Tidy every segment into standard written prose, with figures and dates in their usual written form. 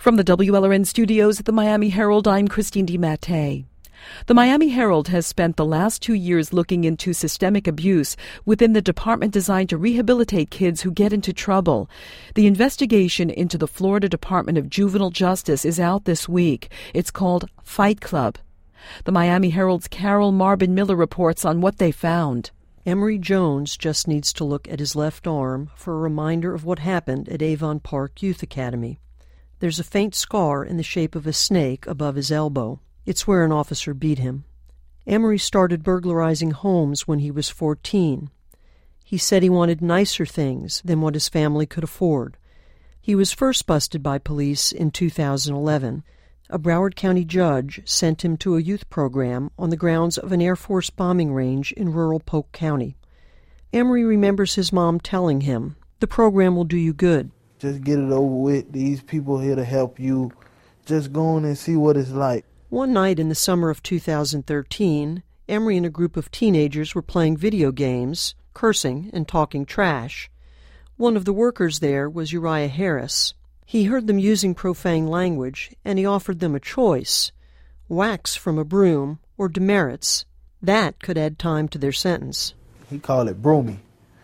From the WLRN studios at the Miami Herald, I'm Christine DiMattei. The Miami Herald has spent the last 2 years looking into systemic abuse within the department designed to rehabilitate kids who get into trouble. The investigation into the Florida Department of Juvenile Justice is out this week. It's called Fight Club. The Miami Herald's Carol Marbin Miller reports on what they found. Emory Jones just needs to look at his left arm for a reminder of what happened at Avon Park Youth Academy. There's a faint scar in the shape of a snake above his elbow. It's where an officer beat him. Emory started burglarizing homes when he was 14. He said he wanted nicer things than what his family could afford. He was first busted by police in 2011. A Broward County judge sent him to a youth program on the grounds of an Air Force bombing range in rural Polk County. Emory remembers his mom telling him, "The program will do you good. Just get it over with. These people here to help you. Just go on and see what it's like." One night in the summer of 2013, Emory and a group of teenagers were playing video games, cursing and talking trash. One of the workers there was Uriah Harris. He heard them using profane language, and he offered them a choice: wax from a broom or demerits. That could add time to their sentence. He called it broomy.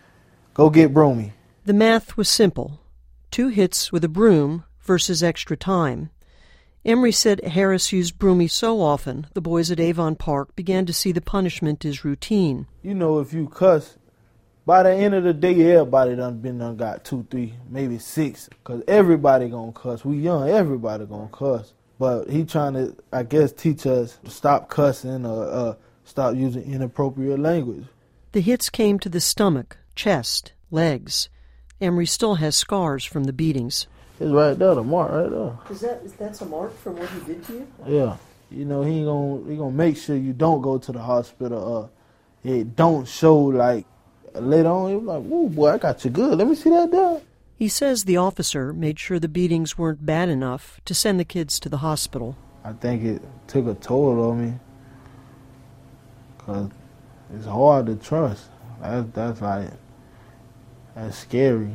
Go get broomy. The math was simple: 2 hits with a broom versus extra time. Emory said Harris used broomy so often, the boys at Avon Park began to see the punishment as routine. You know, if you cuss, by the end of the day, everybody done got 2, 3, maybe 6. Because everybody gonna cuss. We young, everybody gonna cuss. But he trying to, I guess, teach us to stop cussing or stop using inappropriate language. The hits came to the stomach, chest, legs. Emory still has scars from the beatings. It's right there, the mark right there. Is that a mark from what he did to you? Yeah. You know, he gonna make sure you don't go to the hospital. It don't show like later on. He was like, "Whoa, boy, I got you good. Let me see that there." He says the officer made sure the beatings weren't bad enough to send the kids to the hospital. I think it took a toll on me, because it's hard to trust. That's scary.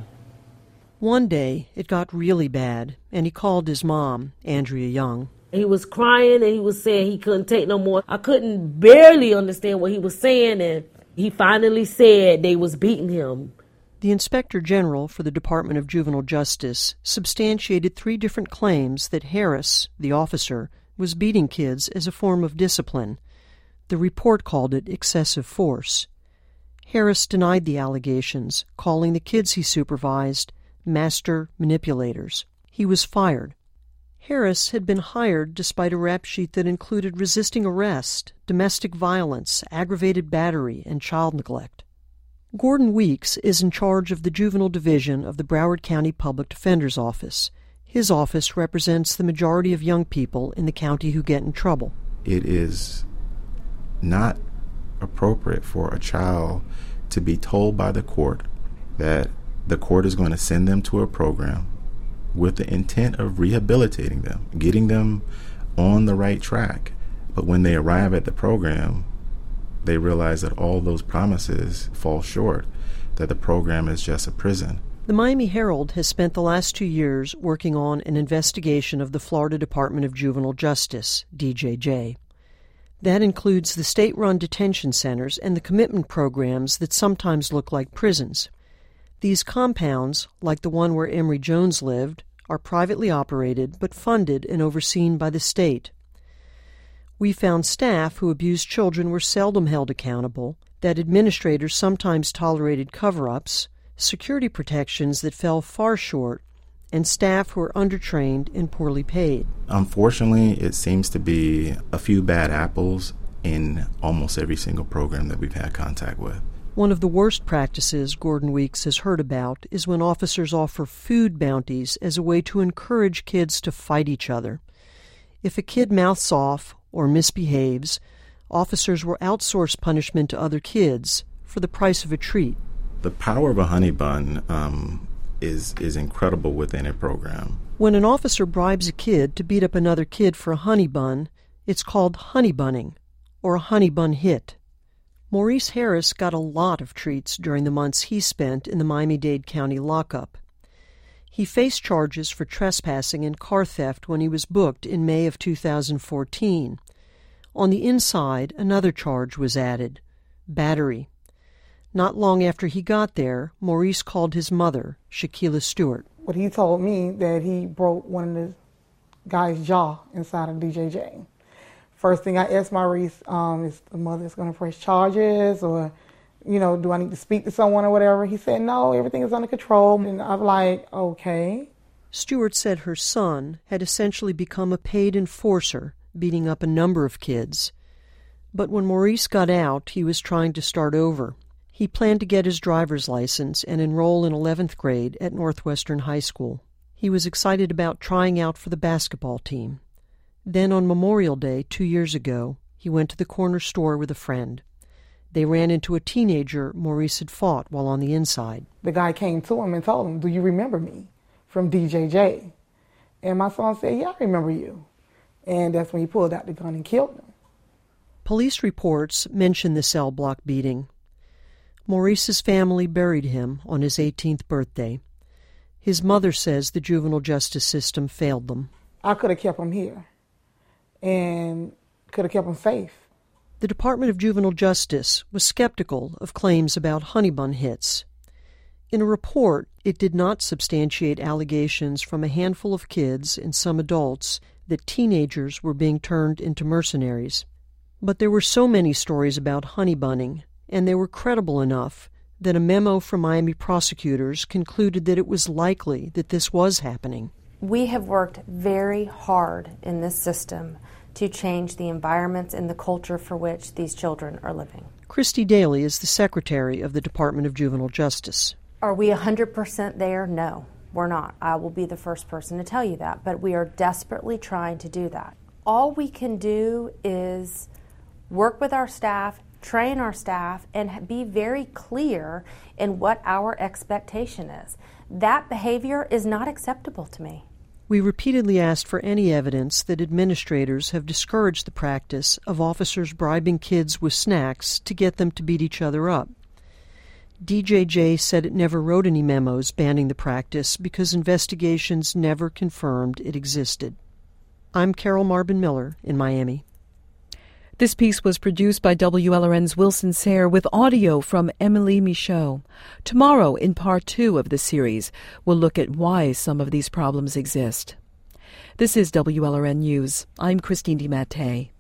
One day, it got really bad, and he called his mom, Andrea Young. He was crying, and he was saying he couldn't take no more. I couldn't barely understand what he was saying, and he finally said they was beating him. The Inspector General for the Department of Juvenile Justice substantiated 3 different claims that Harris, the officer, was beating kids as a form of discipline. The report called it excessive force. Harris denied the allegations, calling the kids he supervised master manipulators. He was fired. Harris had been hired despite a rap sheet that included resisting arrest, domestic violence, aggravated battery, and child neglect. Gordon Weeks is in charge of the Juvenile Division of the Broward County Public Defender's Office. His office represents the majority of young people in the county who get in trouble. It is not appropriate for a child to be told by the court that the court is going to send them to a program with the intent of rehabilitating them, getting them on the right track. But when they arrive at the program, they realize that all those promises fall short, that the program is just a prison. The Miami Herald has spent the last 2 years working on an investigation of the Florida Department of Juvenile Justice, DJJ. That includes the state-run detention centers and the commitment programs that sometimes look like prisons. These compounds, like the one where Emory Jones lived, are privately operated but funded and overseen by the state. We found staff who abused children were seldom held accountable, that administrators sometimes tolerated cover-ups, security protections that fell far short, and staff who were undertrained and poorly paid. Unfortunately, it seems to be a few bad apples in almost every single program that we've had contact with. One of the worst practices Gordon Weeks has heard about is when officers offer food bounties as a way to encourage kids to fight each other. If a kid mouths off or misbehaves, officers will outsource punishment to other kids for the price of a treat. The power of a honey bun is incredible within a program. When an officer bribes a kid to beat up another kid for a honey bun, it's called honey bunning, or a honey bun hit. Maurice Harris got a lot of treats during the months he spent in the Miami-Dade County lockup. He faced charges for trespassing and car theft when he was booked in May of 2014. On the inside, another charge was added: battery. Not long after he got there, Maurice called his mother, Shaquilla Stewart. But he told me that he broke one of the guy's jaw inside of DJJ. First thing I asked Maurice, is the mother's going to press charges, or, do I need to speak to someone or whatever? He said, no, everything is under control. And I'm like, okay. Stewart said her son had essentially become a paid enforcer, beating up a number of kids. But when Maurice got out, he was trying to start over. He planned to get his driver's license and enroll in 11th grade at Northwestern High School. He was excited about trying out for the basketball team. Then on Memorial Day 2 years ago, he went to the corner store with a friend. They ran into a teenager Maurice had fought while on the inside. The guy came to him and told him, "Do you remember me from DJJ?" And my son said, "Yeah, I remember you." And that's when he pulled out the gun and killed him. Police reports mention the cell block beating. Maurice's family buried him on his 18th birthday. His mother says the juvenile justice system failed them. I could have kept him here and could have kept him safe. The Department of Juvenile Justice was skeptical of claims about honey bun hits. In a report, it did not substantiate allegations from a handful of kids and some adults that teenagers were being turned into mercenaries. But there were so many stories about honey bunning, and they were credible enough that a memo from Miami prosecutors concluded that it was likely that this was happening. We have worked very hard in this system to change the environments and the culture for which these children are living. Christy Daly is the secretary of the Department of Juvenile Justice. Are we 100% there? No, we're not. I will be the first person to tell you that, but we are desperately trying to do that. All we can do is work with our staff, train our staff, and be very clear in what our expectation is. That behavior is not acceptable to me. We repeatedly asked for any evidence that administrators have discouraged the practice of officers bribing kids with snacks to get them to beat each other up. DJJ said it never wrote any memos banning the practice because investigations never confirmed it existed. I'm Carol Marbin Miller in Miami. This piece was produced by WLRN's Wilson Sayre with audio from Emily Michaud. Tomorrow, in part 2 of the series, we'll look at why some of these problems exist. This is WLRN News. I'm Christine DiMattei.